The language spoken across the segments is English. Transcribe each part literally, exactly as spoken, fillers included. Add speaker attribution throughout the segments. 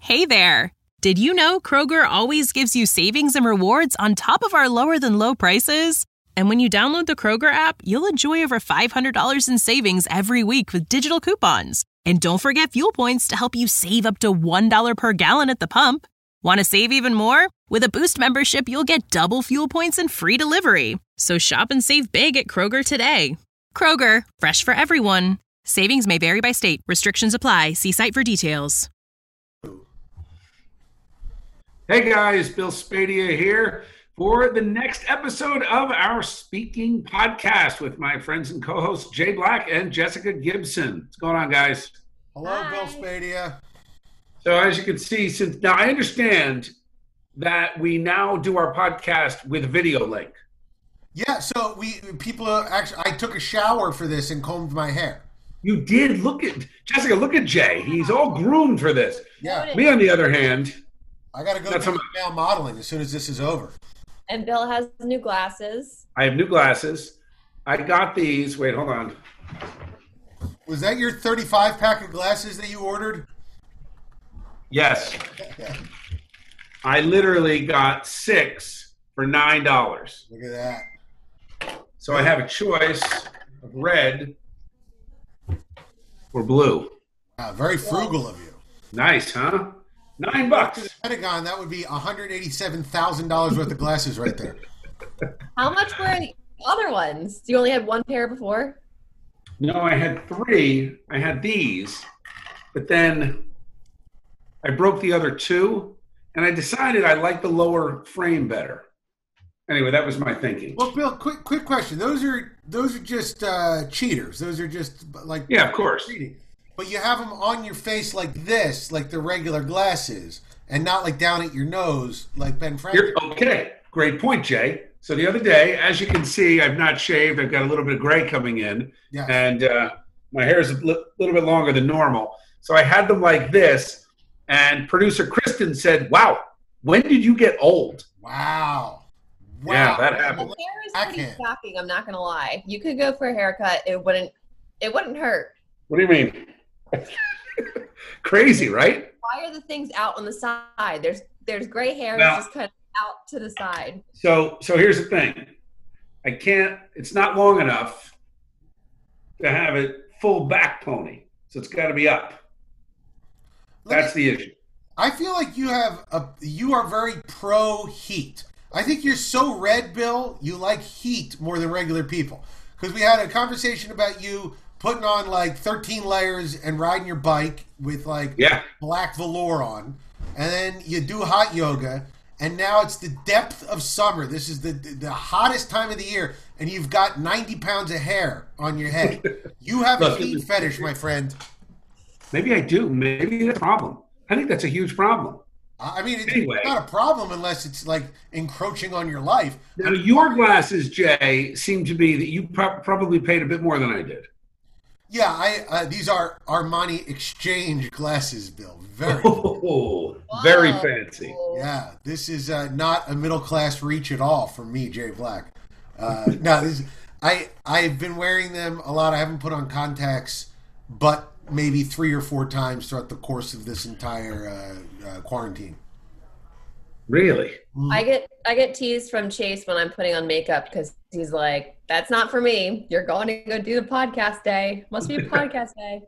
Speaker 1: Hey there! Did you know Kroger always gives you savings and rewards on top of our lower-than-low prices? And when you download the Kroger app, you'll enjoy over five hundred dollars in savings every week with digital coupons. And don't forget fuel points to help you save up to one dollar per gallon at the pump. Want to save even more? With a Boost membership, you'll get double fuel points and free delivery. So shop and save big at Kroger today. Kroger, fresh for everyone. Savings may vary by state. Restrictions apply. See site for details.
Speaker 2: Hey guys, Bill Spadea here for the next episode of our Speaking Podcast with my friends and co-hosts Jay Black and Jessica Gibson. What's going on, guys?
Speaker 3: Hello, Hi. Bill Spadea.
Speaker 2: So as you can see, since now I understand that we now do our podcast with a video link.
Speaker 3: Yeah, so we people are actually I took a shower for this and combed my hair.
Speaker 2: You did. Look at Jessica, look at Jay. He's all groomed for this.
Speaker 3: Yeah.
Speaker 2: Me on the other hand,
Speaker 3: I got to go to male modeling as soon as this is over.
Speaker 4: And Bill has new glasses.
Speaker 2: I have new glasses. I got these. Wait, hold on.
Speaker 3: Was that your thirty-five pack of glasses that you ordered?
Speaker 2: Yes. I literally got six for nine dollars.
Speaker 3: Look at that.
Speaker 2: So I have a choice of red or blue.
Speaker 3: Wow, very frugal of you.
Speaker 2: Nice, huh? Nine bucks.
Speaker 3: The Pentagon, that would be one hundred eighty-seven thousand dollars worth of glasses right there.
Speaker 4: How much were the other ones? You only had one pair before?
Speaker 2: No, I had three. I had these, but then I broke the other two, and I decided I liked the lower frame better. Anyway, that was my thinking.
Speaker 3: Well, Bill, quick quick question. Those are those are just uh, cheaters. Those are just like
Speaker 2: yeah, of course.
Speaker 3: Cheating. But you have them on your face like this, like the regular glasses, and not like down at your nose like Ben Franklin.
Speaker 2: You're, okay, great point, Jay. So the other day, as you can see, I've not shaved. I've got a little bit of gray coming in,
Speaker 3: yeah.
Speaker 2: and uh, my hair is a li- little bit longer than normal. So I had them like this, and producer Kristen said, wow, when did you get old?
Speaker 3: Wow. Wow.
Speaker 2: Yeah, that happened.
Speaker 4: The hair is pretty shocking, I'm not going to lie. You could go for a haircut. It wouldn't, it wouldn't hurt.
Speaker 2: What do you mean? Crazy, right?
Speaker 4: Why are the things out on the side? There's there's gray hair
Speaker 2: well,
Speaker 4: that's just kind of out to the side.
Speaker 2: So so here's the thing. I can't, it's not long enough to have it full back pony. So it's got to be up. That's the issue.
Speaker 3: I feel like you have a you are very pro heat. I think you're so red, Bill, you like heat more than regular people. Because we had a conversation about you putting on like thirteen layers and riding your bike with like
Speaker 2: yeah.
Speaker 3: black velour on. And then you do hot yoga. And now it's the depth of summer. This is the the hottest time of the year. And you've got ninety pounds of hair on your head. You have a heat fetish, my friend.
Speaker 2: Maybe I do. Maybe that's a problem. I think that's a huge problem.
Speaker 3: I mean, it's
Speaker 2: anyway.
Speaker 3: not a problem unless it's like encroaching on your life.
Speaker 2: Now, your glasses, Jay, seem to be that you pro- probably paid a bit more than I did.
Speaker 3: Yeah, I uh, these are Armani Exchange glasses, Bill. Very,
Speaker 2: oh, very fancy.
Speaker 3: Yeah, this is uh, not a middle class reach at all for me, Jay Black. Uh, no, this, I I've been wearing them a lot. I haven't put on contacts, but maybe three or four times throughout the course of this entire uh, uh, quarantine.
Speaker 2: Really?
Speaker 4: I get I get teased from Chase when I'm putting on makeup because he's like, "That's not for me. You're going to go do the podcast day. Must be a podcast day."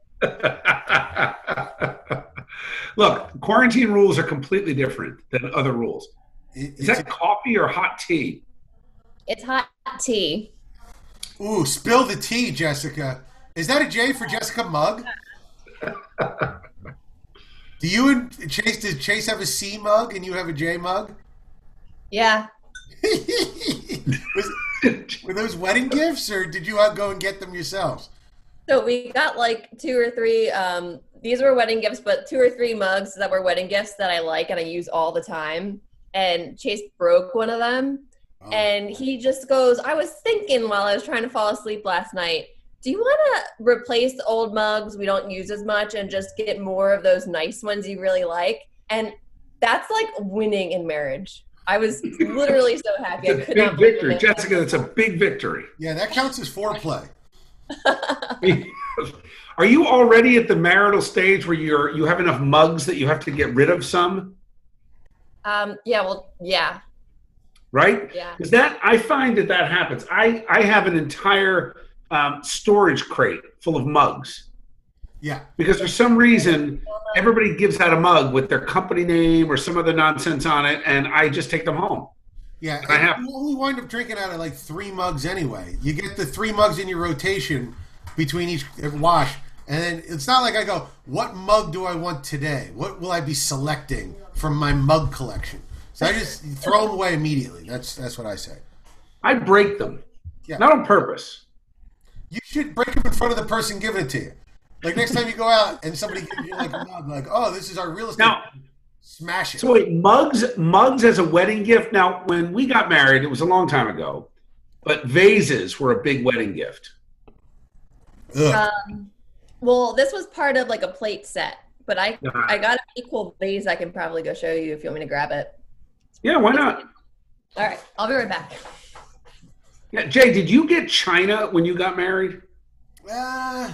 Speaker 2: Look, quarantine rules are completely different than other rules. Is that coffee or hot tea?
Speaker 4: It's hot tea.
Speaker 3: Ooh, spill the tea, Jessica. Is that a J for Jessica mug? Do you and Chase, does Chase have a C mug and you have a J mug?
Speaker 4: Yeah.
Speaker 3: Was, were those wedding gifts or did you go and get them yourselves?
Speaker 4: So we got like two or three, um, these were wedding gifts, but two or three mugs that were wedding gifts that I like and I use all the time. And Chase broke one of them. Oh. And he just goes, I was thinking while I was trying to fall asleep last night, do you want to replace the old mugs we don't use as much and just get more of those nice ones you really like? And that's like winning in marriage. I was literally so happy.
Speaker 2: It's a
Speaker 4: I could
Speaker 2: big
Speaker 4: not
Speaker 2: victory. Jessica, that's a big victory.
Speaker 3: Yeah, that counts as foreplay.
Speaker 2: All are you already at the marital stage where you're you have enough mugs that you have to get rid of some?
Speaker 4: Um, yeah, well, yeah.
Speaker 2: Right?
Speaker 4: Yeah.
Speaker 2: Because that I find that that happens. I I have an entire um, storage crate full of mugs.
Speaker 3: Yeah.
Speaker 2: Because for some reason, everybody gives out a mug with their company name or some other nonsense on it, and I just take them home.
Speaker 3: Yeah,
Speaker 2: I have.
Speaker 3: You only wind up drinking out of like three mugs anyway. You get the three mugs in your rotation between each wash, and then it's not like I go, what mug do I want today? What will I be selecting from my mug collection? So I just throw them away immediately. That's that's what I say.
Speaker 2: I break them.
Speaker 3: Yeah.
Speaker 2: Not on purpose.
Speaker 3: You should break them in front of the person giving it to you. Like next time you go out and somebody gives you like a mug, like, oh, this is our real estate.
Speaker 2: Now,
Speaker 3: smash it.
Speaker 2: So wait, mugs, mugs as a wedding gift. Now, when we got married, it was a long time ago, but vases were a big wedding gift.
Speaker 4: Um, well, this was part of like a plate set, but I
Speaker 2: Uh-huh.
Speaker 4: I got an equal vase. I can probably go show you if you want me to grab it.
Speaker 2: Yeah, why not?
Speaker 4: All right, I'll be right back.
Speaker 2: Yeah, Jay, did you get china when you got married?
Speaker 3: Uh,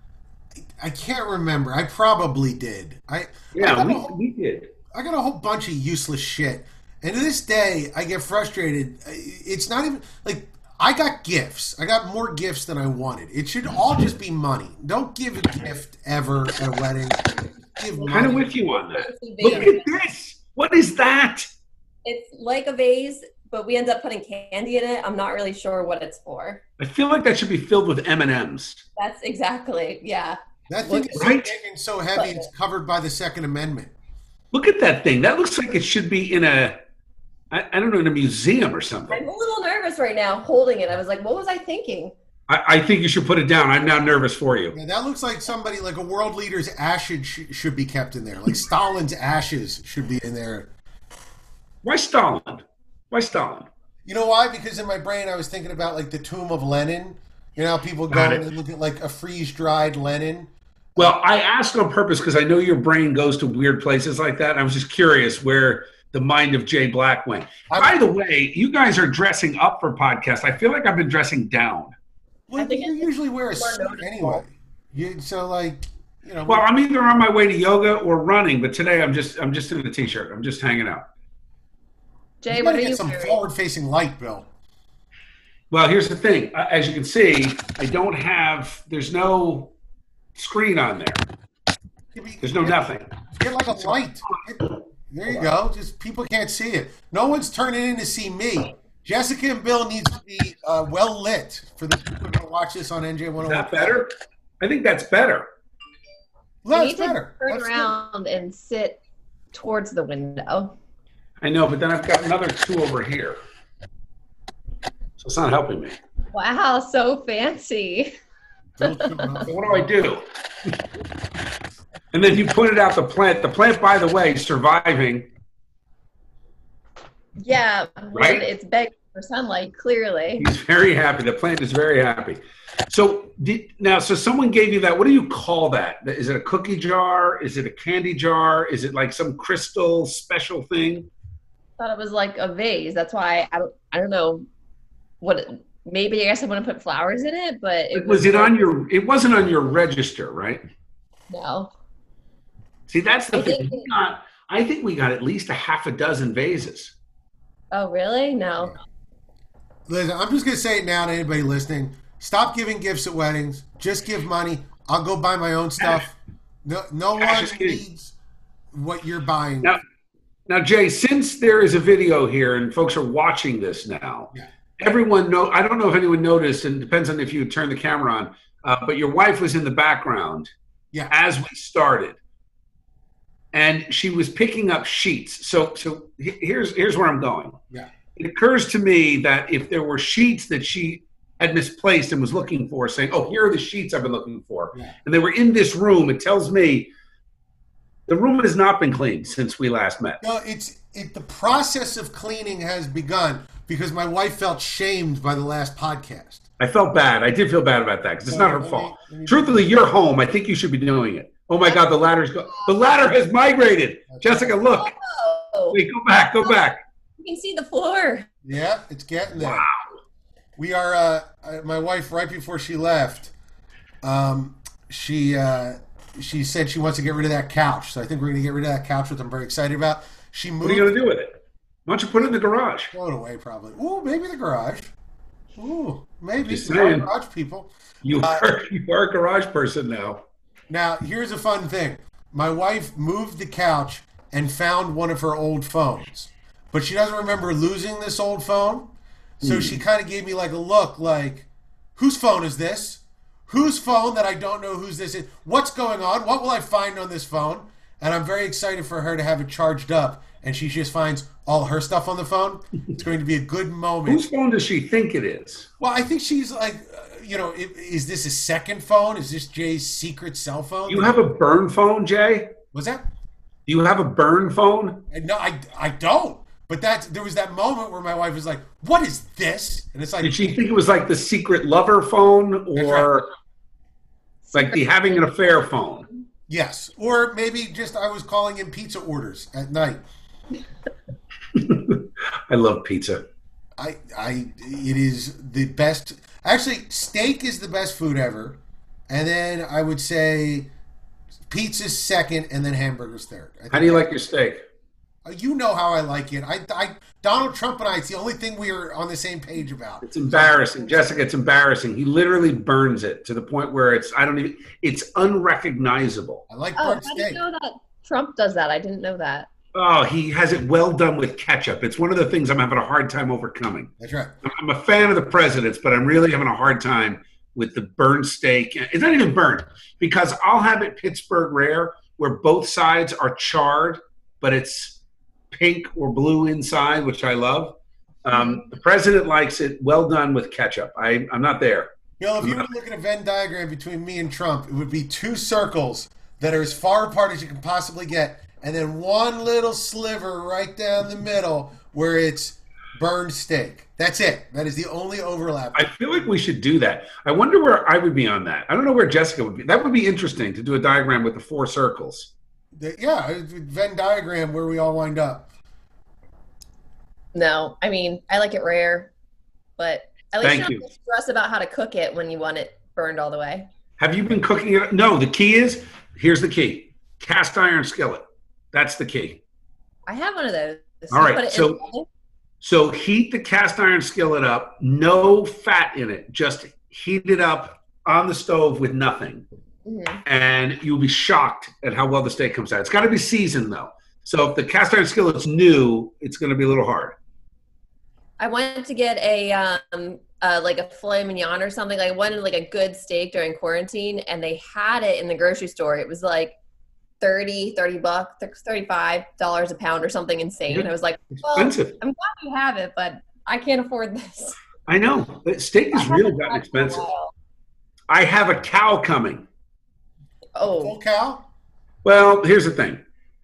Speaker 3: I can't remember. I probably did. I
Speaker 2: Yeah,
Speaker 3: I got,
Speaker 2: we,
Speaker 3: a whole,
Speaker 2: we did.
Speaker 3: I got a whole bunch of useless shit, and to this day, I get frustrated. It's not even like I got gifts. I got more gifts than I wanted. It should all just be money. Don't give a gift ever at a wedding. Give money.
Speaker 2: Kind of with you on that. Look at this. What is that?
Speaker 4: It's like a vase, but we end up putting candy in it. I'm not really sure what it's for.
Speaker 2: I feel like that should be filled with M and M's.
Speaker 4: That's exactly, yeah.
Speaker 3: That thing is
Speaker 2: Right?
Speaker 3: so big and so heavy, it's covered by the Second Amendment.
Speaker 2: Look at that thing. That looks like it should be in a, I, I don't know, in a museum or something.
Speaker 4: I'm a little nervous right now holding it. I was like, what was I thinking?
Speaker 2: I, I think you should put it down. I'm now nervous for you.
Speaker 3: Yeah, that looks like somebody, like a world leader's ashes sh- should be kept in there. Like Stalin's ashes should be in there.
Speaker 2: Why Stalin? Why Stalin?
Speaker 3: You know why? Because in my brain I was thinking about like the tomb of Lenin. You know how people go
Speaker 2: Got it.
Speaker 3: and look at like a freeze-dried Lenin?
Speaker 2: Well, I asked on purpose because I know your brain goes to weird places like that. I was just curious where the mind of Jay Black went.
Speaker 3: I'm-
Speaker 2: By the way, you guys are dressing up for podcasts. I feel like I've been dressing down.
Speaker 3: Well,
Speaker 4: I think
Speaker 3: you
Speaker 4: it's
Speaker 3: usually wear a
Speaker 4: more
Speaker 3: suit
Speaker 4: noticeable.
Speaker 3: anyway. You, so like, you know.
Speaker 2: Well, I'm either on my way to yoga or running, but today I'm just I'm just in a t-shirt. I'm just hanging out.
Speaker 4: Jay,
Speaker 3: you
Speaker 4: what
Speaker 3: gotta
Speaker 4: are
Speaker 3: get
Speaker 4: you
Speaker 3: some
Speaker 4: wearing?
Speaker 3: forward-facing light, Bill.
Speaker 2: Well, here's the thing. Uh, As you can see, I don't have. There's no screen on there. There's no nothing.
Speaker 3: Get like a light. Get- there you go. Just people can't see it. No one's turning in to see me. Jessica and Bill needs to be uh, well lit for the people who watch this on N J one oh
Speaker 2: Is
Speaker 3: one.
Speaker 2: that better? I think that's better.
Speaker 3: Well,
Speaker 4: you
Speaker 3: that's
Speaker 4: need
Speaker 3: better.
Speaker 4: to turn
Speaker 3: That's good.
Speaker 4: around and sit towards the window.
Speaker 2: I know, but then I've got another two over here. So it's not helping me.
Speaker 4: Wow, so fancy.
Speaker 3: Don't trip up.
Speaker 2: So what do I do? And then you pointed out the plant. The plant, by the way, surviving.
Speaker 4: Yeah,
Speaker 2: Right?
Speaker 4: when it's begging for sunlight, clearly.
Speaker 2: He's very happy. The plant is very happy. So did, now, so someone gave you that. What do you call that? Is it a cookie jar? Is it a candy jar? Is it like some crystal special thing?
Speaker 4: Thought it was like a vase. That's why I don't. I don't know what. It, maybe I guess I want to put flowers in it, but it
Speaker 2: Was it
Speaker 4: like-
Speaker 2: on your? It wasn't on your register, right?
Speaker 4: No.
Speaker 2: See, that's the
Speaker 4: I
Speaker 2: thing.
Speaker 4: think-
Speaker 2: We got, I think we got at least a half a dozen vases.
Speaker 4: Oh, really? No.
Speaker 3: Listen, I'm just gonna say it now to anybody listening. Stop giving gifts at weddings. Just give money. I'll go buy my own stuff. No, no
Speaker 2: Cash
Speaker 3: one
Speaker 2: is king.
Speaker 3: needs what you're buying.
Speaker 2: Now, now, Jay, since there is a video here and folks are watching this now,
Speaker 3: Yeah.
Speaker 2: everyone know. I don't know if anyone noticed, and it depends on if you turn the camera on. Uh, but your wife was in the background
Speaker 3: Yeah.
Speaker 2: as we started, and she was picking up sheets. So, so he- here's here's where I'm going.
Speaker 3: Yeah.
Speaker 2: It occurs to me that if there were sheets that she had misplaced and was looking for, saying, "Oh, here are the sheets I've been looking for,"
Speaker 3: Yeah.
Speaker 2: and they were in this room, it tells me the room has not been cleaned since we last met.
Speaker 3: No, it's it. The process of cleaning has begun because my wife felt shamed by the last podcast.
Speaker 2: I felt bad. I did feel bad about that because it's not her
Speaker 3: Let me-
Speaker 2: fault.
Speaker 3: let me-
Speaker 2: Truthfully, you're home. I think you should be doing it. Oh my God, the ladder's go. The ladder has migrated. Jessica, look.
Speaker 4: Oh,
Speaker 2: Wait, go back. Go back.
Speaker 4: you can see the floor.
Speaker 3: Yeah, it's getting there.
Speaker 2: Wow.
Speaker 3: We are. Uh, uh, my wife, right before she left, um, she uh, she said she wants to get rid of that couch. So I think we're going to get rid of that couch, which I'm very excited about. She moved.
Speaker 2: What are you going to do with it? Why don't you put it in the garage?
Speaker 3: Throw it away, probably. Ooh, maybe the garage. Ooh, maybe.
Speaker 2: Just saying.
Speaker 3: Garage people.
Speaker 2: You
Speaker 3: Uh,
Speaker 2: are, you are a garage person now.
Speaker 3: Now, here's a fun thing. My wife moved the couch and found one of her old phones. But she doesn't remember losing this old phone. So
Speaker 2: Hmm.
Speaker 3: she kind of gave me like a look like, whose phone is this? Whose phone that I don't know whose this is? What's going on? What will I find on this phone? And I'm very excited for her to have it charged up. And she just finds all her stuff on the phone. It's going to be a good moment.
Speaker 2: Whose phone does she think it is?
Speaker 3: Well, I think she's like, uh, you know, i- is this a second phone? Is this Jay's secret cell phone?
Speaker 2: You have a burn phone, Jay?
Speaker 3: Was that?
Speaker 2: Do you have a burn phone?
Speaker 3: And no, I, I don't. But that's there was that moment where my wife was like, "What is this?" And it's like,
Speaker 2: Did she think it was like the secret lover phone
Speaker 3: That's
Speaker 2: or like the having an affair phone?
Speaker 3: yes, or maybe just I was calling in pizza orders at night.
Speaker 2: I love pizza.
Speaker 3: I, I, it is the best. Actually, steak is the best food ever, and then I would say pizza's second, and then hamburgers third. I
Speaker 2: How
Speaker 3: think
Speaker 2: do you like your steak?
Speaker 3: You know how I like it. I, I, Donald Trump and I, it's the only thing we are on the same page about.
Speaker 2: It's embarrassing. Jessica, it's embarrassing. He literally burns it to the point where it's, I don't even, it's unrecognizable.
Speaker 3: I like
Speaker 4: Oh,
Speaker 3: burnt
Speaker 4: how do you
Speaker 3: steak.
Speaker 4: know that Trump does that? I didn't know that.
Speaker 2: Oh, he has it well done with ketchup. It's one of the things I'm having a hard time overcoming.
Speaker 3: That's right.
Speaker 2: I'm a fan of the president's, but I'm really having a hard time with the burnt steak. It's not even burnt because I'll have it Pittsburgh rare where both sides are charred, but it's pink or blue inside, which I love. Um, the president likes it well done with ketchup. I, I'm not there.
Speaker 3: You know, if you were to look at a Venn diagram between me and Trump, it would be two circles that are as far apart as you can possibly get, and then one little sliver right down the middle where it's burned steak. That's it. That is the only overlap.
Speaker 2: I feel like we should do that. I wonder where I would be on that. I don't know where Jessica would be. That would be interesting to do a diagram with the four circles.
Speaker 3: The- yeah, it's a Venn diagram where we all wind up.
Speaker 4: No, I mean, I like it rare, but at least
Speaker 2: Thank
Speaker 4: you
Speaker 2: you.
Speaker 4: don't have to stress about how to cook it when you want it burned all the way.
Speaker 2: Have you been cooking it? No, the key is, here's the key. Cast iron skillet. That's the key.
Speaker 4: I have one of those.
Speaker 2: All right,
Speaker 4: Put it in
Speaker 2: so-
Speaker 4: the oven.
Speaker 2: So heat the cast iron skillet up, no fat in it, just heat it up on the stove with nothing.
Speaker 4: Mhm.
Speaker 2: And you'll be shocked at how well the steak comes out. It's got to be seasoned though. So if the cast iron skillet's new, it's going to be a little hard.
Speaker 4: I wanted to get a um uh, like a filet mignon or something. Like I wanted like a good steak during quarantine, and they had it in the grocery store. It was like thirty, thirty bucks, thirty-five dollars a pound or something insane. And I was like, well, I'm
Speaker 2: Expensive.
Speaker 4: glad you have it, but I can't afford this.
Speaker 2: I know. But steak has really gotten
Speaker 4: I haven't had it for a
Speaker 2: expensive.
Speaker 4: while.
Speaker 2: I have a cow coming.
Speaker 3: Full
Speaker 4: Oh,
Speaker 3: cow?
Speaker 2: Well, here's the thing.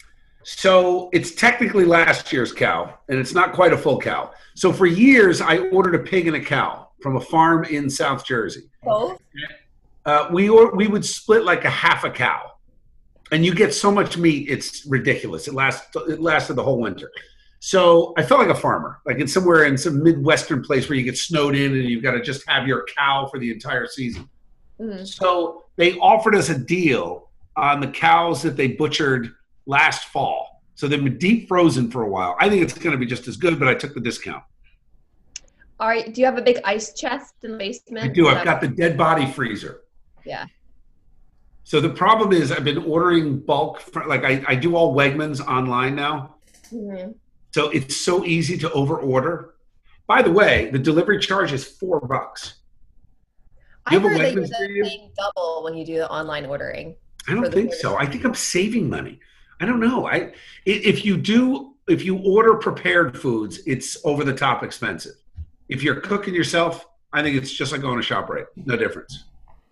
Speaker 2: So it's technically last year's cow, and it's not quite a full cow. So for years, I ordered a pig and a cow from a farm in South Jersey.
Speaker 4: both?
Speaker 2: Uh, we or, we would split like a half a cow, and you get so much meat, it's ridiculous. It lasts it lasted the whole winter. So I felt like a farmer, like in somewhere in some midwestern place where you get snowed in, and you've got to just have your cow for the entire season.
Speaker 4: Mhm.
Speaker 2: So they offered us a deal on the cows that they butchered last fall. So they've been deep frozen for a while. I think it's going to be just as good, but I took the discount.
Speaker 4: All right. Do you have a big ice chest in the basement?
Speaker 2: I do.
Speaker 4: Is
Speaker 2: I've
Speaker 4: that-
Speaker 2: got the dead body freezer.
Speaker 4: Yeah.
Speaker 2: So the problem is I've been ordering bulk, fr- like I, I do all Wegmans online now.
Speaker 4: Mhm.
Speaker 2: So it's so easy to over order. By the way, the delivery charge is four bucks.
Speaker 4: I
Speaker 2: You have a
Speaker 4: heard that
Speaker 2: Wegmans
Speaker 4: you're
Speaker 2: near you?
Speaker 4: paying double when you do the online ordering.
Speaker 2: I don't
Speaker 4: For the
Speaker 2: think so. I think I'm saving money. I don't know. I i- if you do if you order prepared foods, it's over the top expensive. If you're cooking yourself, I think it's just like going to ShopRite. No difference.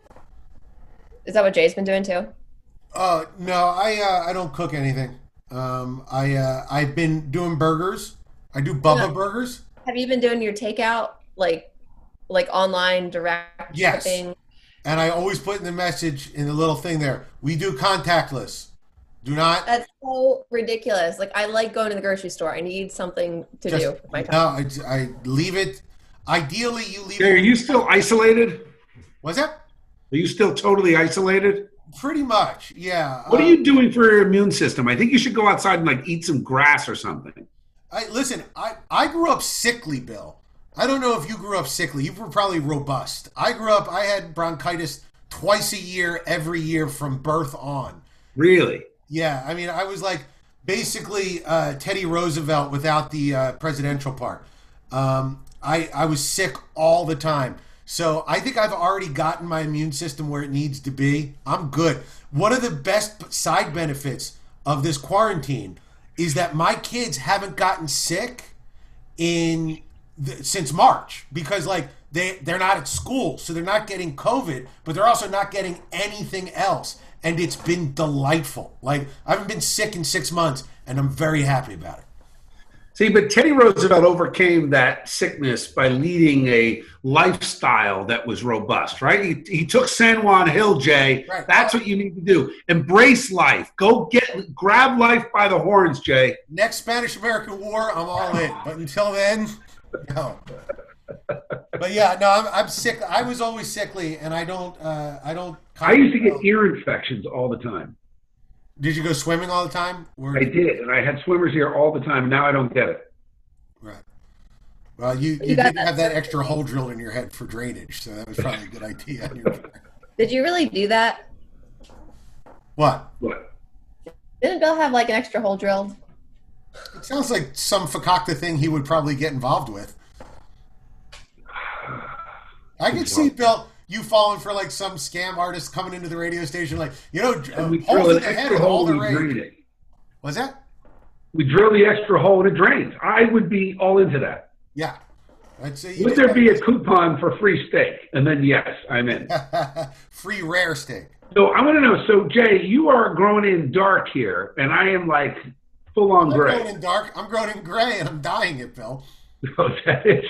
Speaker 4: Is that what Jay's been doing too?
Speaker 3: Uh, no, I uh, I don't cook anything. Um, I uh, I've been doing burgers. I do Bubba
Speaker 4: Yeah.
Speaker 3: burgers.
Speaker 4: Have you been doing your takeout, like like online direct
Speaker 3: Yes.
Speaker 4: shipping?
Speaker 3: And I always put in the message in the little thing there. We do contactless. Do not.
Speaker 4: That's so ridiculous. Like I like going to the grocery store. I need something to
Speaker 3: Just-
Speaker 4: do with my time.
Speaker 3: No, I, I leave it. Ideally, you leave
Speaker 2: Jay, are
Speaker 3: it.
Speaker 2: you still isolated?
Speaker 3: What's that?
Speaker 2: Are you still totally isolated?
Speaker 3: Pretty much, yeah.
Speaker 2: What
Speaker 3: uh,
Speaker 2: are you doing for your immune system? I think you should go outside and like eat some grass or something.
Speaker 3: I listen. I I grew up sickly, Bill. I don't know if you grew up sickly. You were probably robust. I grew up. I had bronchitis twice a year, every year from birth on.
Speaker 2: Really?
Speaker 3: Yeah, I mean, I was like basically uh, Teddy Roosevelt without the uh, presidential part. Um, I I was sick all the time. So I think I've already gotten my immune system where it needs to be. I'm good. One of the best side benefits of this quarantine is that my kids haven't gotten sick in the, since March because like they they're not at school, so they're not getting COVID, but they're also not getting anything else, and it's been delightful. Like I haven't been sick in six months, and I'm very happy about it.
Speaker 2: See, but Teddy Roosevelt overcame that sickness by leading a lifestyle that was robust, right? He, he took San Juan Hill, Jay.
Speaker 3: Right.
Speaker 2: That's what you need to do. Embrace life. Go get, grab life by the horns, Jay.
Speaker 3: Next Spanish-American War, I'm all in. But until then, no. But yeah, no, I'm, I'm sick. I was always sickly, and I don't, uh, I don't.
Speaker 2: I used to get ear infections all the time.
Speaker 3: Did you go swimming all the time? Or
Speaker 2: I did, and I had swimmers here all the time. Now I don't get it.
Speaker 3: Right. Well, you, you,
Speaker 4: You got
Speaker 3: didn't
Speaker 4: that
Speaker 3: have that extra hole drilled in your head for drainage, so that was probably a good idea. on your part.
Speaker 4: Did you really do that?
Speaker 3: What?
Speaker 2: What?
Speaker 4: Didn't Bill have like an extra hole drilled?
Speaker 3: It sounds like some fakakta thing he would probably get involved with. I could see, Bill, you falling for like some scam artist coming into the radio station like, you know, uh,
Speaker 2: And we
Speaker 3: holes
Speaker 2: drill
Speaker 3: in
Speaker 2: an
Speaker 3: the head
Speaker 2: extra
Speaker 3: and all
Speaker 2: hole
Speaker 3: the
Speaker 2: and we
Speaker 3: rage.
Speaker 2: drain it.
Speaker 3: Was that?
Speaker 2: We drill the extra hole and it drains. I would be all into that.
Speaker 3: Yeah. I'd say you
Speaker 2: Would
Speaker 3: did
Speaker 2: there be a coupon for free steak? And then yes, I'm in.
Speaker 3: that. Free rare steak.
Speaker 2: So I want to know. So Jay, you are growing in dark here, and I am like full on
Speaker 3: I'm
Speaker 2: gray.
Speaker 3: growing in dark. I'm growing in gray, and I'm dying it, Bill.
Speaker 2: Oh, is that it?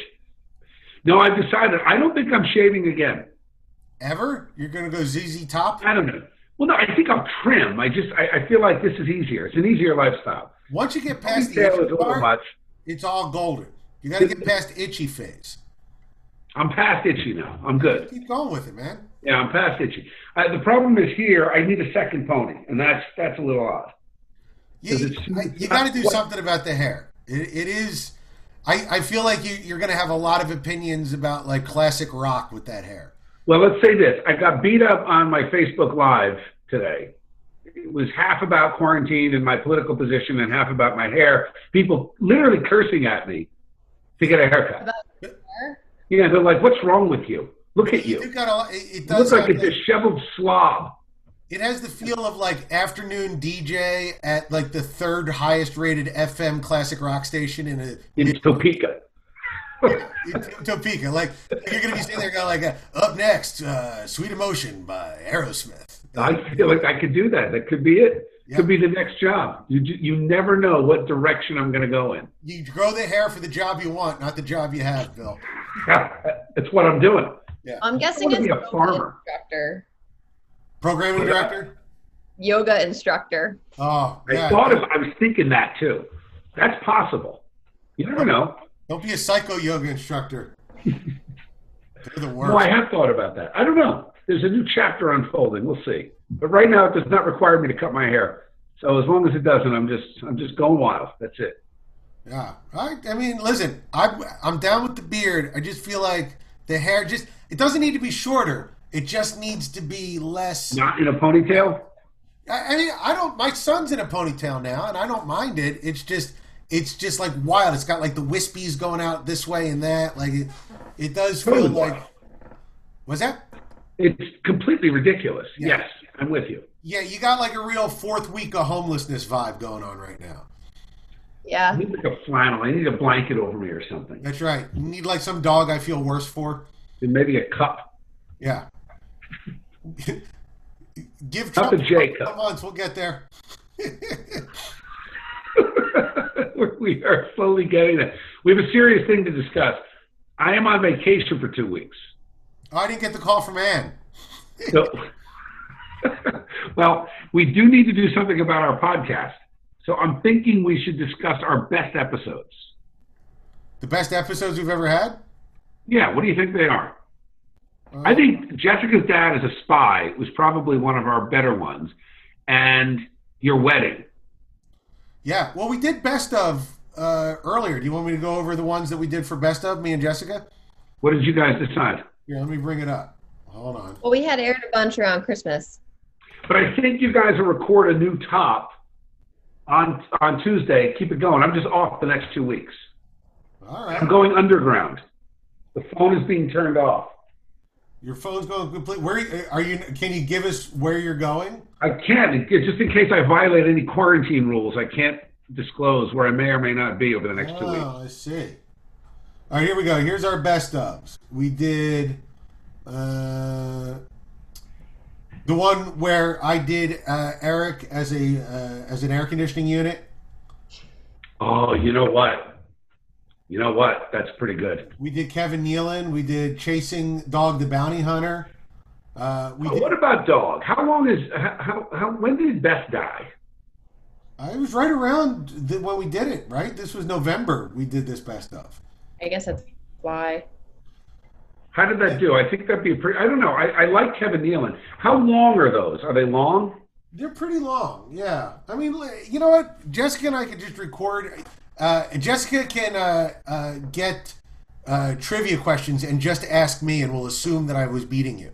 Speaker 2: No, I've decided. I don't think I'm shaving again.
Speaker 3: Ever? You're going to go Z Z Top?
Speaker 2: I don't know. Well, no, I think I'll trim. I just, I, I feel like this is easier. It's an easier lifestyle.
Speaker 3: Once you get past the
Speaker 2: Ponytail is
Speaker 3: itchy
Speaker 2: a little
Speaker 3: part,
Speaker 2: much.
Speaker 3: it's all golden. You got to get past itchy phase.
Speaker 2: I'm past itchy now. I'm good.
Speaker 3: Keep going with it, man.
Speaker 2: Yeah, I'm past itchy. Uh, the problem is here. I need a second pony, and that's that's a little odd.
Speaker 3: You,
Speaker 2: 'Cause it's-
Speaker 3: I- you got to do
Speaker 2: what-
Speaker 3: something about the hair. It, it is. I, I feel like you, you're going to have a lot of opinions about like classic rock with that hair.
Speaker 2: Well, let's say this. I got beat up on my Facebook Live today. It was half about quarantine and my political position and half about my hair. People literally cursing at me to get a haircut.
Speaker 4: About hair?
Speaker 2: Yeah, they're like, what's wrong with you? Look at
Speaker 3: You
Speaker 2: you.
Speaker 3: got a, lot- it, it
Speaker 2: You
Speaker 3: does
Speaker 2: look like a
Speaker 3: have that-
Speaker 2: disheveled slob.
Speaker 3: It has the feel of like afternoon D J at like the third highest rated F M classic rock station in a
Speaker 2: In Topeka.
Speaker 3: in Topeka. Like you're gonna be sitting there going like, uh, up next, uh, "Sweet Emotion" by Aerosmith.
Speaker 2: I feel like I could do that. That could be it.
Speaker 3: Yeah.
Speaker 2: Could be the next job. You you never know what direction I'm going to go in.
Speaker 3: You grow the hair for the job you want, not the job you have, Bill.
Speaker 2: That's what I'm doing.
Speaker 3: Yeah.
Speaker 4: I'm guessing
Speaker 2: I
Speaker 4: it's
Speaker 2: wanna be a farmer.
Speaker 4: instructor.
Speaker 3: Programming director.
Speaker 4: Yoga instructor.
Speaker 3: Oh,
Speaker 2: I
Speaker 3: yeah.
Speaker 2: thought of, I was thinking that too. That's possible. You never know.
Speaker 3: Don't be a psycho yoga instructor. They're the worst.
Speaker 2: No, I have thought about that. I don't know. There's a new chapter unfolding. We'll see. But right now, it does not require me to cut my hair. So as long as it doesn't, I'm just I'm just going wild. That's it.
Speaker 3: Yeah, I, I mean, listen, I'm I'm down with the beard. I just feel like the hair just it doesn't need to be shorter. It just needs to be less.
Speaker 2: Not in a ponytail.
Speaker 3: I, I mean, I don't. My son's in a ponytail now, and I don't mind it. It's just it's just like wild. It's got like the wispies going out this way and that. Like it, it does feel
Speaker 2: Totally
Speaker 3: like.
Speaker 2: wild.
Speaker 3: Was that?
Speaker 2: It's completely ridiculous.
Speaker 3: Yeah.
Speaker 2: Yes, I'm with you.
Speaker 3: Yeah, you got like a real fourth week of homelessness vibe going on right now.
Speaker 2: I
Speaker 4: Yeah.
Speaker 2: need like a flannel. I need a blanket over me or something.
Speaker 3: That's right. You need like some dog I feel worse for.
Speaker 2: And maybe a cup.
Speaker 3: Yeah. Give
Speaker 2: Cup
Speaker 3: Trump
Speaker 2: of J
Speaker 3: a
Speaker 2: cup.
Speaker 3: couple months. We'll get there.
Speaker 2: We are slowly getting there. We have a serious thing to discuss. I am on vacation for two weeks.
Speaker 3: Oh, I didn't get the call from Ann.
Speaker 2: So, well, we do need to do something about our podcast. So I'm thinking we should discuss our best episodes.
Speaker 3: The best episodes we've ever had?
Speaker 2: Yeah, what do you think they are?
Speaker 3: Uh,
Speaker 2: I think Jessica's dad as a spy was probably one of our better ones, and your wedding.
Speaker 3: Yeah. Well, we did best of uh, earlier. Do you want me to go over the ones that we did for best of, me and Jessica?
Speaker 2: What did you guys decide?
Speaker 3: Here, let me bring it up. Hold on.
Speaker 4: Well, we had aired a bunch around Christmas.
Speaker 2: But I think you guys will record a new top on on Tuesday. Keep it going. I'm just off the next two weeks.
Speaker 3: All right.
Speaker 2: I'm going underground. The phone is being turned off.
Speaker 3: Your phone's going complete. Where are you? Can you give us where you're going?
Speaker 2: I can't. Just in case I violate any quarantine rules, I can't disclose where I may or may not be over the next two weeks.
Speaker 3: Oh, I see. All right, here we go. Here's our best ofs. We did uh, the one where I did uh, Eric as a uh, as an air conditioning unit.
Speaker 2: Oh, you know what? You know what? That's pretty good.
Speaker 3: We did Kevin Nealon. We did Chasing Dog the Bounty Hunter. Uh, we
Speaker 2: Oh,
Speaker 3: did,
Speaker 2: what about Dog? How long is how, how when did Beth die?
Speaker 3: I was right around the, when we did it, right? This was November. We did this best of.
Speaker 4: I guess that's why.
Speaker 2: How did that do? I think that'd be a pretty. I don't know. I, I like Kevin Nealon. How long are those? Are they long?
Speaker 3: They're pretty long, yeah. I mean, you know what? Jessica and I could just record. Uh, Jessica can uh, uh, get uh, trivia questions and just ask me, and we'll assume that I was beating you.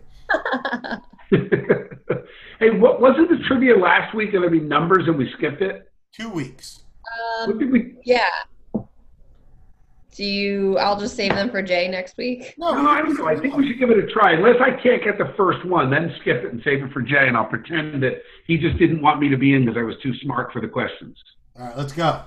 Speaker 2: Hey, what wasn't the trivia last week going to be numbers and we skipped it?
Speaker 3: Two weeks.
Speaker 4: Um,
Speaker 2: What did we?
Speaker 4: yeah. Do you? I'll just save them for Jay next week.
Speaker 2: No, I don't know. I think we should give it a try. Unless I can't get the first one, then skip it and save it for Jay, and I'll pretend that he just didn't want me to be in because I was too smart for the questions.
Speaker 3: All right, let's go.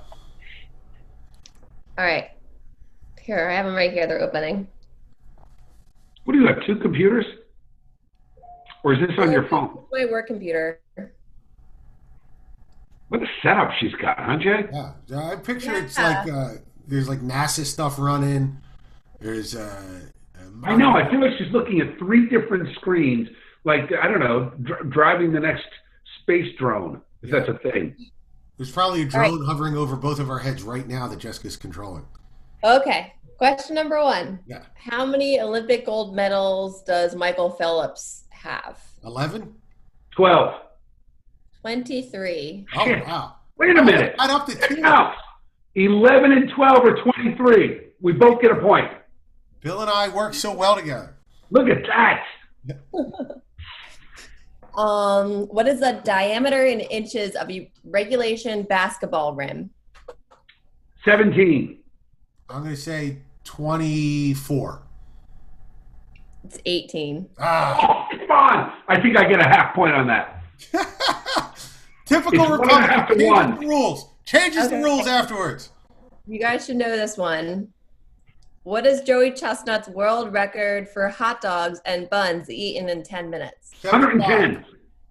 Speaker 4: All right. Here, I have them right here. They're opening.
Speaker 2: What do you have? Two computers? Or is this on your phone?
Speaker 4: My work computer.
Speaker 2: What a setup she's got, huh, Jay?
Speaker 3: Yeah, I picture
Speaker 4: Yeah.
Speaker 3: it's like uh, there's like NASA stuff running. There's uh,
Speaker 2: I know. I feel like she's looking at three different screens, like, I don't know, dr- driving the next space drone, if that's a thing.
Speaker 3: There's probably a drone
Speaker 4: right.
Speaker 3: hovering over both of our heads right now that Jessica's controlling.
Speaker 4: Okay. Question number one.
Speaker 3: Yeah.
Speaker 4: How many Olympic gold medals does Michael Phelps have?
Speaker 3: Eleven.
Speaker 2: twelve.
Speaker 4: twenty-three.
Speaker 3: Oh
Speaker 2: Shit.
Speaker 3: wow!
Speaker 2: Wait a minute.
Speaker 3: Right up to two.
Speaker 2: Now, eleven and twelve are twenty-three. We both get a point.
Speaker 3: Bill and I work so well together.
Speaker 2: Look at that.
Speaker 4: Um, what is the diameter in inches of a regulation basketball rim?
Speaker 2: seventeen.
Speaker 3: I'm going to say twenty-four.
Speaker 4: It's eighteen.
Speaker 3: Ah.
Speaker 2: Oh, come on. I think I get a half point on that.
Speaker 3: Typical
Speaker 2: It's one and a half to
Speaker 3: Republican.
Speaker 2: one.
Speaker 3: Changes the rules. Changes
Speaker 4: Okay.
Speaker 3: the rules afterwards.
Speaker 4: You guys should know this one. What is Joey Chestnut's world record for hot dogs and buns eaten in ten minutes?
Speaker 2: one hundred ten.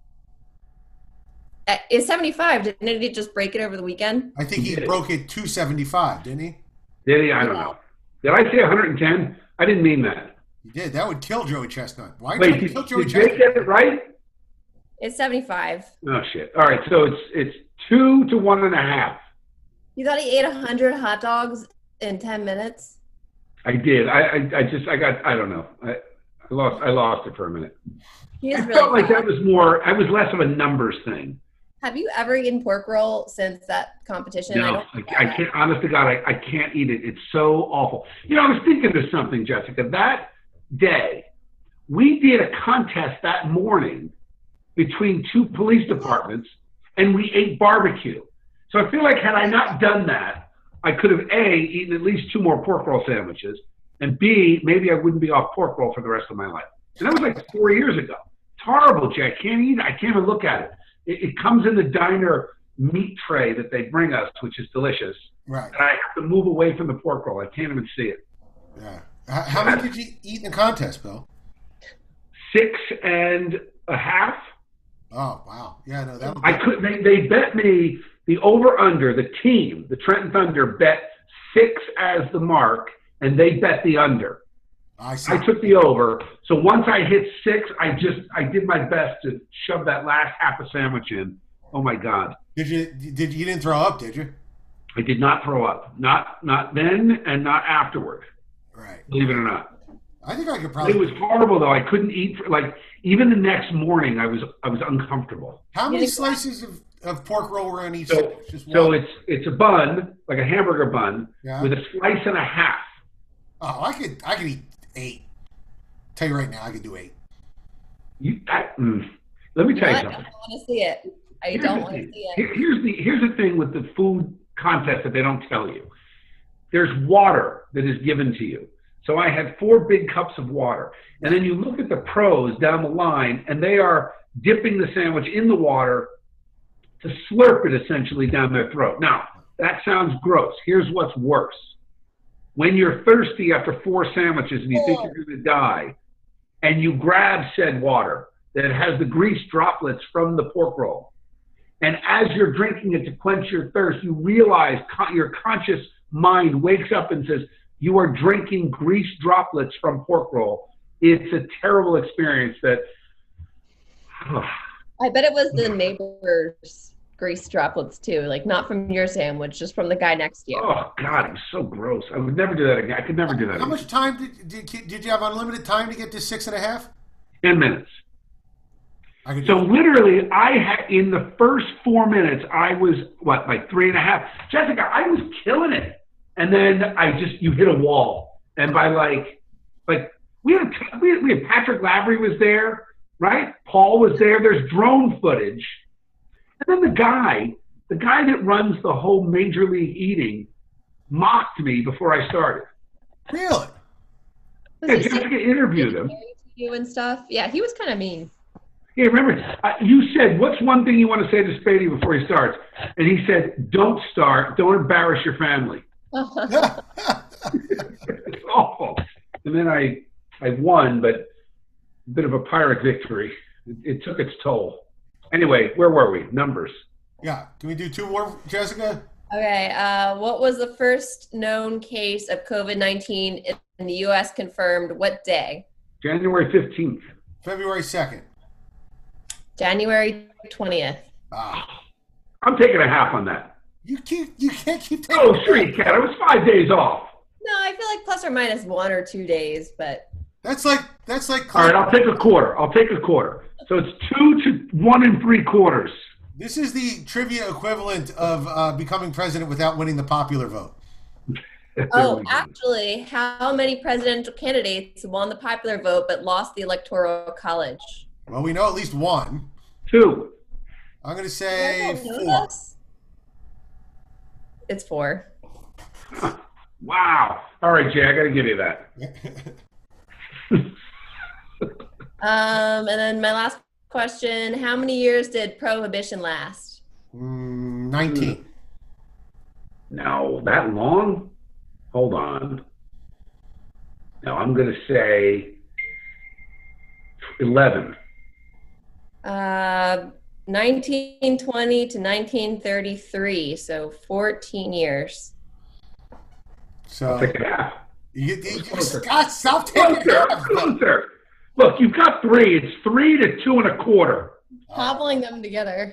Speaker 4: Uh, It's seventy-five. Didn't he just break it over the weekend?
Speaker 3: I think he
Speaker 2: Did it.
Speaker 3: broke it two seventy-five, didn't he?
Speaker 2: Did he? I don't know. Did I say one hundred ten? I didn't mean that.
Speaker 3: He did. That would kill Joey Chestnut. Why
Speaker 2: Wait,
Speaker 3: did you
Speaker 2: did,
Speaker 3: kill Joey
Speaker 2: did Jake
Speaker 3: Chestnut?
Speaker 2: get it right?
Speaker 4: It's seventy-five.
Speaker 2: Oh, shit. All right, so it's it's two to one and a half.
Speaker 4: You thought he ate one hundred hot dogs in ten minutes?
Speaker 2: I did. I, I, I just, I got, I don't know. I, I lost, I lost it for a minute.
Speaker 4: He is
Speaker 2: I
Speaker 4: really
Speaker 2: felt like
Speaker 4: fat.
Speaker 2: that was more, I was less of a numbers thing.
Speaker 4: Have you ever eaten pork roll since that competition?
Speaker 2: No,
Speaker 4: don't
Speaker 2: I,
Speaker 4: think
Speaker 2: I
Speaker 4: have.
Speaker 2: can't, honest to God, I, I can't eat it. It's so awful. You know, I was thinking of something, Jessica. That day, we did a contest that morning between two police departments, and we ate barbecue. So I feel like had I not done that, I could have, A, eaten at least two more pork roll sandwiches, and B, maybe I wouldn't be off pork roll for the rest of my life. And that was like four years ago. It's horrible, Jay. I can't eat it. I can't even look at it. It, it comes in the diner meat tray that they bring us, which is delicious.
Speaker 3: Right.
Speaker 2: And I have to move away from the pork roll. I can't even see it.
Speaker 3: Yeah. How, how many did you eat in the contest, Bill?
Speaker 2: Six and a half.
Speaker 3: Oh wow. Yeah. No. That. Would
Speaker 2: I could. They, they bet me the over/under. The team, the Trenton Thunder, bet six as the mark, and they bet the under.
Speaker 3: I see.
Speaker 2: I took the over. So once I hit six, I just I did my best to shove that last half a sandwich in. Oh my God!
Speaker 3: Did you? Did you didn't throw up? Did you?
Speaker 2: I did not throw up. Not not then, and not afterward.
Speaker 3: Right.
Speaker 2: Believe it or not.
Speaker 3: I think I could probably.
Speaker 2: It was horrible though. I couldn't eat for, like even the next morning. I was I was uncomfortable.
Speaker 3: How many slices of, of pork roll were on each?
Speaker 2: So,
Speaker 3: Just
Speaker 2: so
Speaker 3: one?
Speaker 2: it's it's a bun, like a hamburger bun,
Speaker 3: Yeah.
Speaker 2: with a slice and a half.
Speaker 3: Oh, I could I could eat eight. Tell you right now, I could do eight.
Speaker 2: You, I, mm, let me tell you
Speaker 4: I
Speaker 2: something.
Speaker 4: don't want to see it. I
Speaker 2: Here's
Speaker 4: don't
Speaker 2: the
Speaker 4: want to
Speaker 2: thing.
Speaker 4: see it.
Speaker 2: Here- Here's the here's the thing with the food contest that they don't tell you. There's water that is given to you. So I had four big cups of water, and then you look at the pros down the line, and they are dipping the sandwich in the water to slurp it essentially down their throat. Now that sounds gross. Here's what's worse: when you're thirsty after four sandwiches and you think you're going to die, and you grab said water that has the grease droplets from the pork roll. And as you're drinking it to quench your thirst, you realize con- your conscious mind wakes up and says, you are drinking grease droplets from pork roll. It's a terrible experience that...
Speaker 4: I bet it was the neighbor's grease droplets too, like not from your sandwich, just from the guy next to you.
Speaker 2: Oh, God, it was so gross. I would never do that again. I could never do that
Speaker 3: How
Speaker 2: again.
Speaker 3: much time did, did did you have? Unlimited time to get to six and a half?
Speaker 2: Ten minutes.
Speaker 3: I could.
Speaker 2: So
Speaker 3: do it.
Speaker 2: literally, I had in the first four minutes, I was what, like three and a half. Jessica, I was killing it, and then I just you hit a wall, and by like, like we had we had, we had Patrick Lavery was there, right? Paul was there. There's drone footage, and then the guy, the guy that runs the whole Major League Eating, mocked me before I started.
Speaker 3: Really?
Speaker 4: Was
Speaker 2: Yeah,
Speaker 4: he
Speaker 2: Jessica
Speaker 4: saying
Speaker 2: interviewed him.
Speaker 4: to you and stuff? Yeah, he was kind of mean.
Speaker 2: Yeah, remember, uh, you said, what's one thing you want to say to Spady before he starts? And he said, don't start. Don't embarrass your family. It's awful. And then I I won, but a bit of a Pyrrhic victory. It, it took its toll. Anyway, where were we? Numbers.
Speaker 3: Yeah. Can we do two more, Jessica?
Speaker 4: Okay, uh, what was the first known case of COVID nineteen in the U S confirmed what day?
Speaker 2: January fifteenth.
Speaker 3: February second.
Speaker 4: January twentieth.
Speaker 3: Ah.
Speaker 2: I'm taking a half on that.
Speaker 3: You keep. You can't keep taking.
Speaker 2: Oh, sure you can. I was five days off.
Speaker 4: No, I feel like plus or minus one or two days, but
Speaker 3: That's like. That's like.
Speaker 2: All right, I'll take a quarter. I'll take a quarter. So it's two to one and three quarters.
Speaker 3: This is the trivia equivalent of uh, becoming president without winning the popular vote.
Speaker 4: oh, actually, how many presidential candidates won the popular vote but lost the electoral college?
Speaker 3: Well, we know at least one.
Speaker 2: Two.
Speaker 3: I'm going to
Speaker 4: You
Speaker 3: say
Speaker 4: guys don't know
Speaker 3: four.
Speaker 4: this? It's four.
Speaker 2: Wow. All right, Jay, I got to give you that.
Speaker 4: Um, and then my last question: how many years did prohibition last?
Speaker 3: Mm, Nineteen.
Speaker 2: No, that long? Hold on. No, I'm going to say eleven.
Speaker 4: Uh, nineteen twenty to nineteen thirty-three, so fourteen years.
Speaker 3: So
Speaker 2: Take a half.
Speaker 3: you, you, you Scott, stop taking
Speaker 2: Closer,
Speaker 3: half.
Speaker 2: closer. Look, you've got three. It's three to two and a quarter.
Speaker 4: Cobbling them together.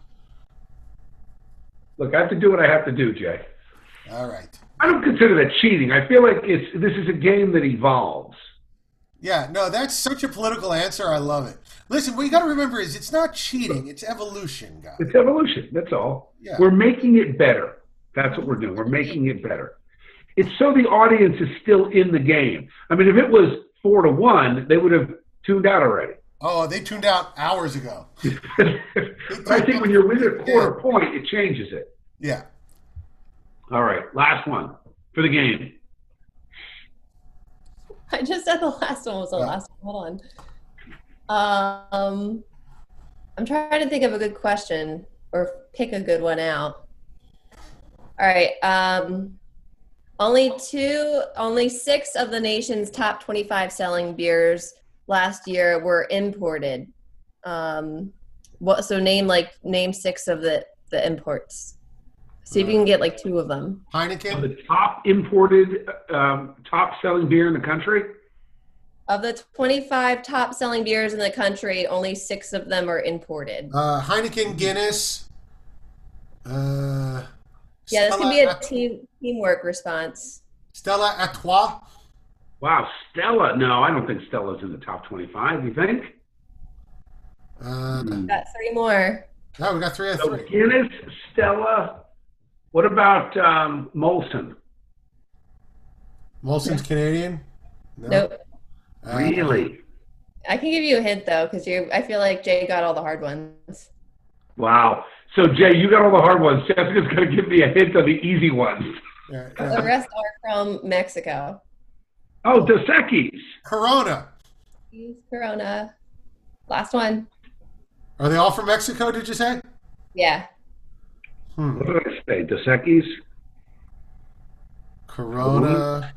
Speaker 2: Look, I have to do what I have to do, Jay.
Speaker 3: All right.
Speaker 2: I don't consider that cheating. I feel like it's this is a game that evolves.
Speaker 3: Yeah, no, that's such a political answer. I love it. Listen, what you got to remember is it's not cheating; it's evolution, guys.
Speaker 2: It's evolution. That's all.
Speaker 3: Yeah.
Speaker 2: We're making it better. That's what we're doing. We're making it better. It's so the audience is still in the game. I mean, if it was four to one, they would have tuned out already.
Speaker 3: Oh, they tuned out hours ago.
Speaker 2: But I think when you're within a quarter point, it changes it.
Speaker 3: Yeah.
Speaker 2: All right, last one for the game.
Speaker 4: I just said the last one was the
Speaker 3: Yeah.
Speaker 4: last one. Hold on. Um, I'm trying to think of a good question or pick a good one out. All right. Um, only two, only six of the nation's top twenty-five selling beers last year were imported. Um, what? So name like name six of the the imports. See if you can get like two of them.
Speaker 3: Heineken.
Speaker 2: The top imported, um, top selling beer in the country.
Speaker 4: Of the twenty-five top selling beers in the country, only six of them are imported.
Speaker 3: Uh, Heineken, Guinness. Uh,
Speaker 4: Yeah, this
Speaker 3: Stella
Speaker 4: can be a
Speaker 3: At-
Speaker 4: team teamwork response.
Speaker 3: Stella Artois.
Speaker 2: Wow, Stella. No, I don't think Stella's in the top twenty-five. You think?
Speaker 3: Uh,
Speaker 2: Hmm.
Speaker 4: Got three more.
Speaker 3: No, we got three out of
Speaker 2: So
Speaker 3: three.
Speaker 2: Guinness, Stella. What about um, Molson?
Speaker 3: Molson's Canadian? No?
Speaker 4: Nope.
Speaker 3: Uh,
Speaker 2: Really?
Speaker 4: I can give you a hint though, because you. I feel like Jay got all the hard ones.
Speaker 2: Wow. So Jay, you got all the hard ones. Jessica's going to give me a hint of the easy ones.
Speaker 3: yeah,
Speaker 4: The
Speaker 3: yeah.
Speaker 4: rest are from Mexico.
Speaker 2: Oh, Dos Equis.
Speaker 3: Corona.
Speaker 4: Corona. Last one.
Speaker 3: Are they all from Mexico, did you say?
Speaker 4: Yeah.
Speaker 3: Hmm.
Speaker 2: What did I say? Dos Equis?
Speaker 3: Corona.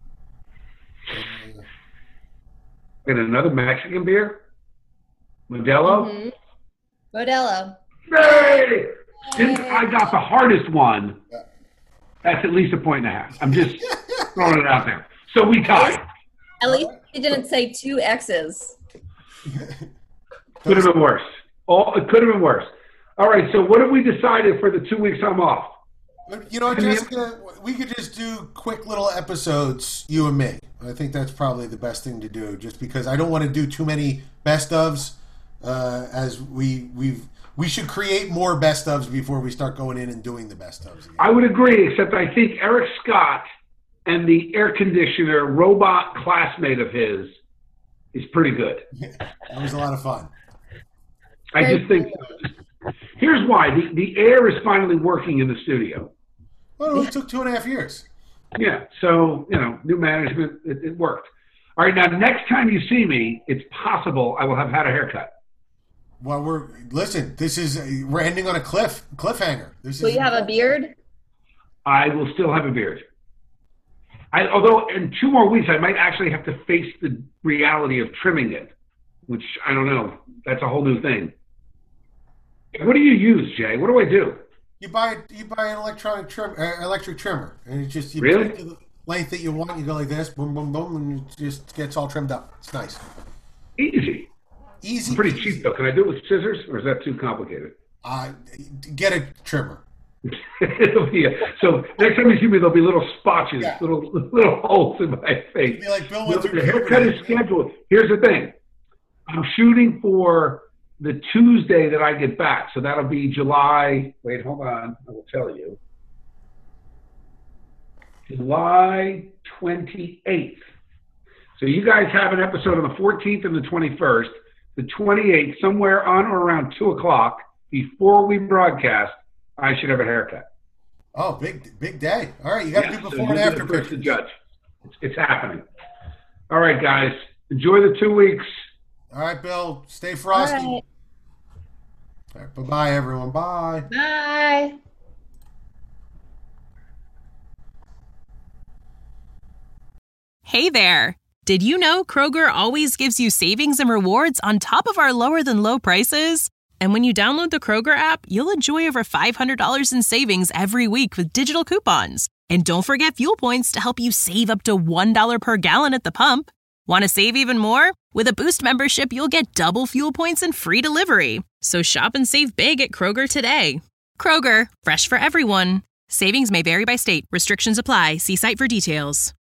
Speaker 2: And another Mexican beer? Modelo?
Speaker 4: Mm-hmm. Modelo.
Speaker 2: Hey! Since I got the hardest one, that's at least a point and a half. I'm just throwing it out there. So we tied.
Speaker 4: At least you didn't say two X's.
Speaker 2: Could have been worse. All, it could have been worse. All right, so what have we decided for the two weeks I'm off?
Speaker 3: You know what, Jessica? We could just do quick little episodes, you and me. I think that's probably the best thing to do, just because I don't want to do too many best ofs. Uh, as we we've we should create more best ofs before we start going in and doing the best ofs again.
Speaker 2: I would agree, except I think Eric Scott and the air conditioner robot classmate of his is pretty good.
Speaker 3: That was a lot of fun.
Speaker 2: I just think so. Here's why. The, the air is finally working in the studio.
Speaker 3: Well, it took two and a half years.
Speaker 2: Yeah, so, you know, new management, it, it worked. All right, now, next time you see me, it's possible I will have had a haircut.
Speaker 3: Well, we're listen. This is we're ending on a cliff cliffhanger. This
Speaker 4: Will
Speaker 3: is
Speaker 4: you have a beard?
Speaker 2: I will still have a beard. I, although in two more weeks, I might actually have to face the reality of trimming it, which I don't know. That's a whole new thing. What do you use, Jay? What do I do?
Speaker 3: You buy you buy an electronic trim, uh, electric trimmer, and it just you
Speaker 2: Really?
Speaker 3: pick the length that you want. You go like this, boom, boom, boom, and it just gets all trimmed up. It's nice,
Speaker 2: Easy.
Speaker 3: easy.
Speaker 2: Pretty
Speaker 3: easy.
Speaker 2: cheap, though. Can I do it with scissors, or is that too complicated?
Speaker 3: Uh, get a trimmer.
Speaker 2: It'll be a, so next time you see me, there'll be little spotches,
Speaker 3: Yeah.
Speaker 2: little little holes in my face.
Speaker 3: Be like Bill
Speaker 2: The,
Speaker 3: went through
Speaker 2: the haircut is
Speaker 3: puberty.
Speaker 2: scheduled. Here's the thing. I'm shooting for the Tuesday that I get back. So that'll be July. Wait, hold on. I will tell you. July twenty-eighth. So you guys have an episode on the fourteenth and the twenty-first. The twenty-eighth, somewhere on or around two o'clock before we broadcast, I should have a haircut.
Speaker 3: Oh, big big day. All right, you got to
Speaker 2: Yeah,
Speaker 3: do
Speaker 2: so
Speaker 3: before
Speaker 2: you're
Speaker 3: and
Speaker 2: the
Speaker 3: after
Speaker 2: first to
Speaker 3: pictures.
Speaker 2: judge. It's, it's happening. All right, guys. Enjoy the two weeks.
Speaker 3: All right, Bill. Stay frosty.
Speaker 4: All right.
Speaker 3: All right, bye bye, everyone. Bye.
Speaker 4: Bye.
Speaker 1: Hey there! Did you know Kroger always gives you savings and rewards on top of our lower than low prices? And when you download the Kroger app, you'll enjoy over five hundred dollars in savings every week with digital coupons. And don't forget fuel points to help you save up to one dollar per gallon at the pump. Want to save even more? With a Boost membership, you'll get double fuel points and free delivery. So shop and save big at Kroger today. Kroger, fresh for everyone. Savings may vary by state. Restrictions apply. See site for details.